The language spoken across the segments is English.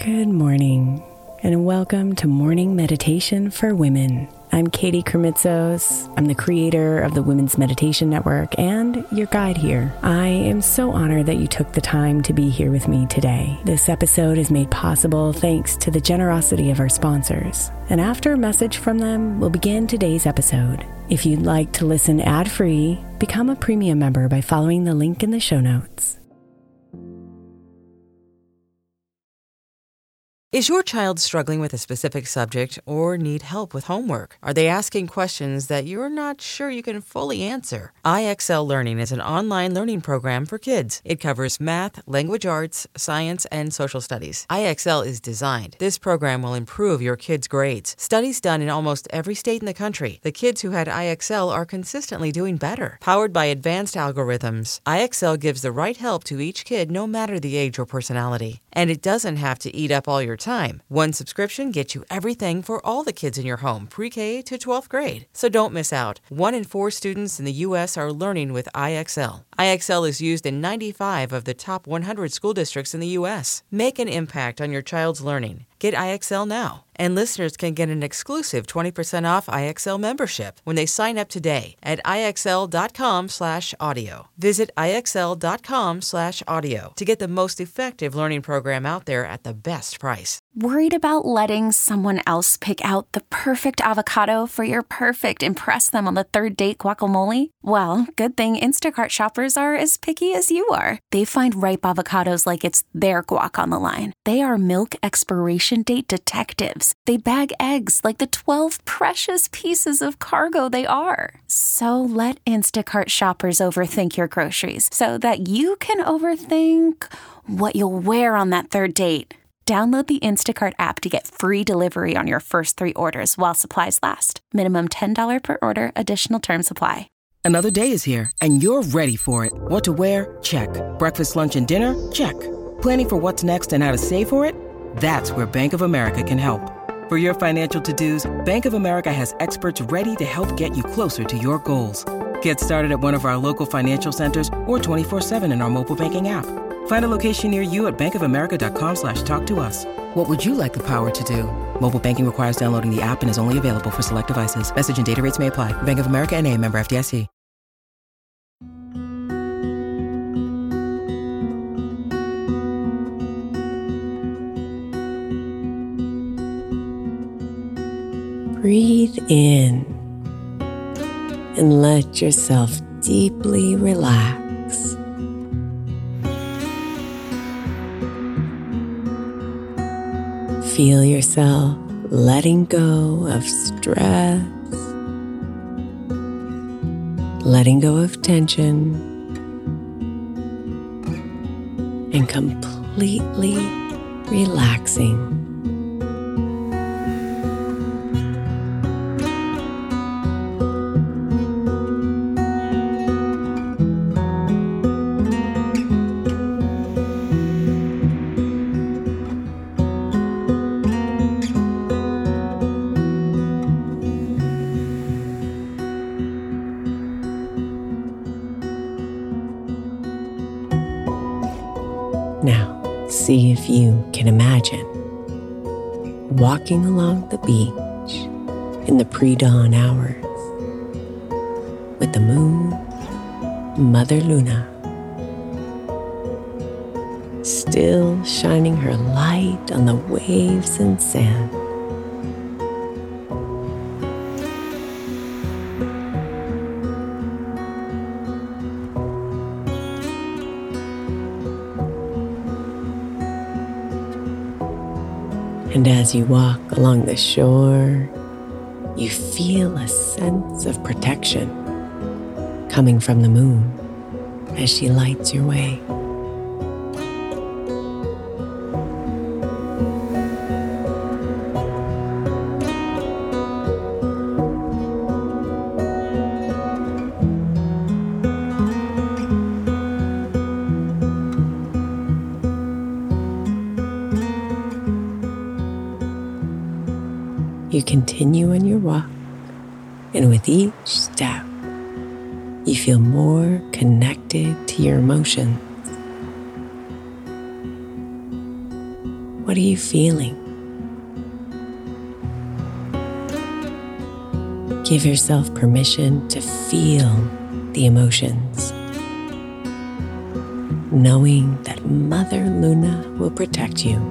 Good morning, and welcome to Morning Meditation for Women. I'm Katie Kremitzos. I'm the creator of the Women's Meditation Network and your guide here. I am so honored that you took the time to be here with me today. This episode is made possible thanks to the generosity of our sponsors. And after a message from them, we'll begin today's episode. If you'd like to listen ad-free, become a premium member by following the link in the show notes. Is your child struggling with a specific subject or need help with homework? Are they asking questions that you're not sure you can fully answer? IXL Learning is an online learning program for kids. It covers math, language arts, science, and social studies. IXL is designed. This program will improve your kids' grades. Studies done in almost every state in the country. The kids who had IXL are consistently doing better. Powered by advanced algorithms, IXL gives the right help to each kid no matter the age or personality. And it doesn't have to eat up all your time. One subscription gets you everything for all the kids in your home, pre-K to 12th grade. So don't miss out. 1 in 4 students in the U.S. are learning with IXL. IXL is used in 95 of the top 100 school districts in the U.S. Make an impact on your child's learning. Get IXL now. And listeners can get an exclusive 20% off IXL membership when they sign up today at IXL.com/audio. Visit IXL.com/audio to get the most effective learning program out there at the best price. Worried about letting someone else pick out the perfect avocado for your perfect impress them on the third date guacamole? Well, good thing Instacart shoppers are as picky as you are. They find ripe avocados like it's their guac on the line. They are milk expiration date detectives. They bag eggs like the 12 precious pieces of cargo they are. So let Instacart shoppers overthink your groceries so that you can overthink what you'll wear on that third date. Download the Instacart app to get free delivery on your first 3 orders while supplies last. Minimum $10 per order. Additional terms apply. Another day is here, and you're ready for it. What to wear? Check. Breakfast, lunch, and dinner? Check. Planning for what's next and how to save for it? That's where Bank of America can help. For your financial to-dos, Bank of America has experts ready to help get you closer to your goals. Get started at one of our local financial centers or 24/7 in our mobile banking app. Find a location near you at bankofamerica.com/talktous. What would you like the power to do? Mobile banking requires downloading the app and is only available for select devices. Message and data rates may apply. Bank of America N.A., member FDIC. Breathe in and let yourself deeply relax. Feel yourself letting go of stress, letting go of tension, and completely relaxing. Now, see if you can imagine walking along the beach in the pre-dawn hours with the moon, Mother Luna, still shining her light on the waves and sand. And as you walk along the shore, you feel a sense of protection coming from the moon as she lights your way. You continue on your walk, and with each step, you feel more connected to your emotions. What What are you feeling? Give yourself permission to feel the emotions, knowing that Mother Luna will protect you.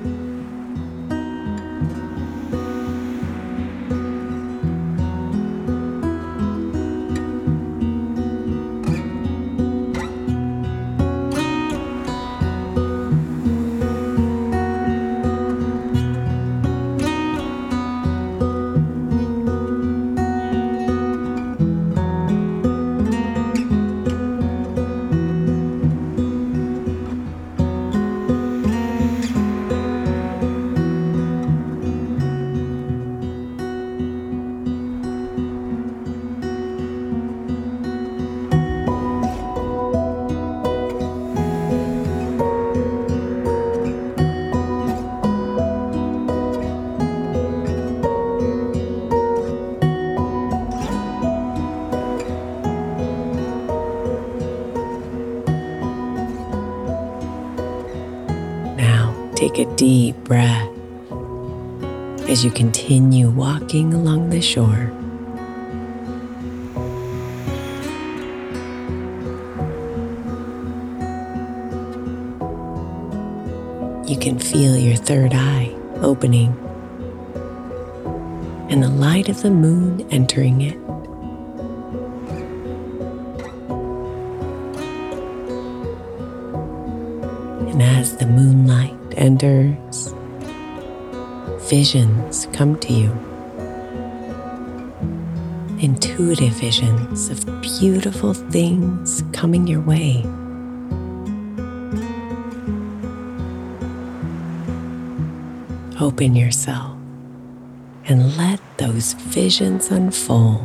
Take a deep breath as you continue walking along the shore. You can feel your third eye opening and the light of the moon entering it. And as the moonlight enters, visions come to you. Intuitive visions of beautiful things coming your way. Open yourself and let those visions unfold.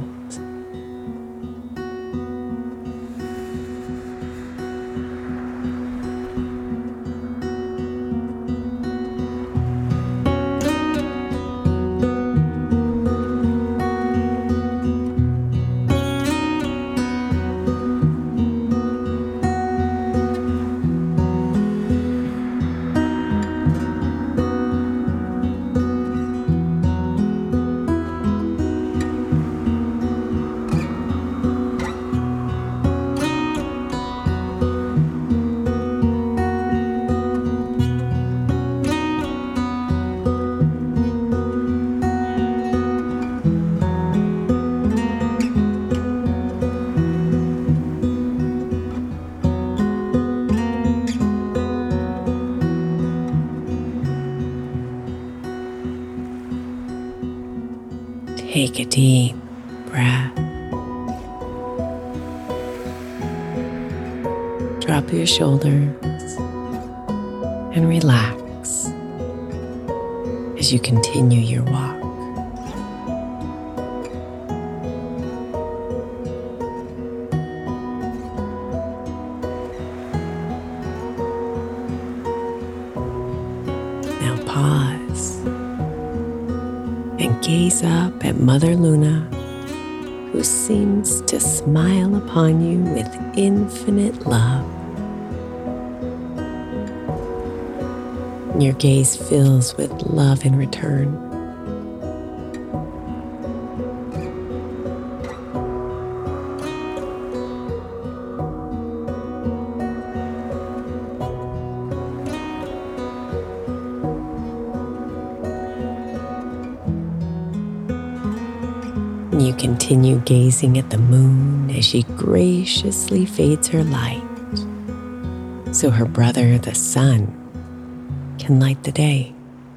Take a deep breath. Drop your shoulders and relax as you continue your walk. Now pause and gaze up at Mother Luna, who seems to smile upon you with infinite love. Your gaze fills with love in return. You continue gazing at the moon as she graciously fades her light, so her brother, the sun, can light the day.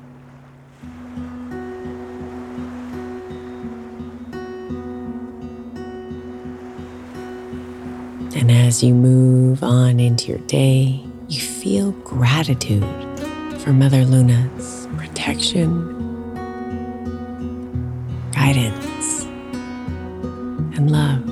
And as you move on into your day, you feel gratitude for Mother Luna's protection, guidance, and love.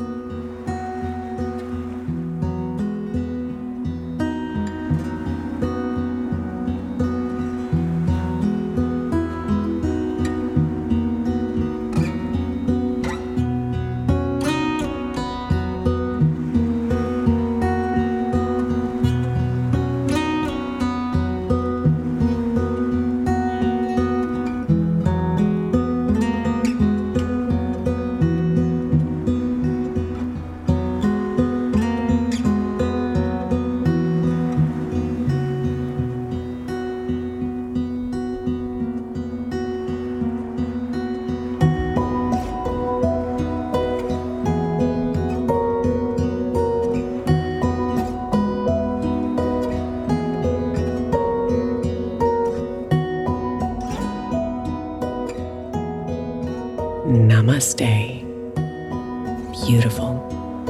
Namaste. Beautiful.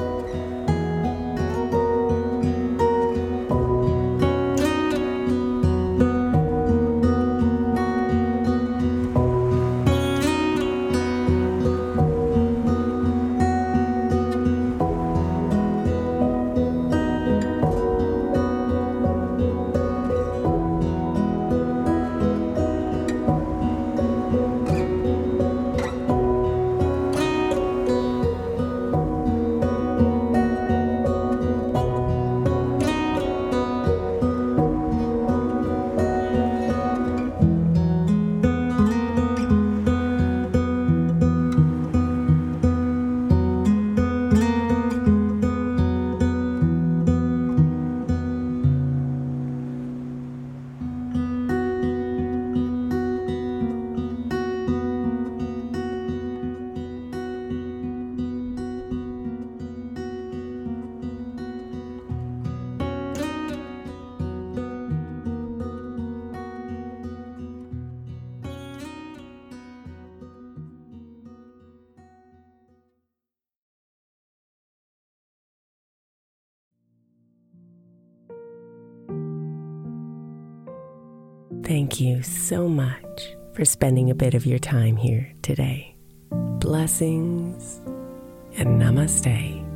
Thank you so much for spending a bit of your time here today. Blessings and namaste.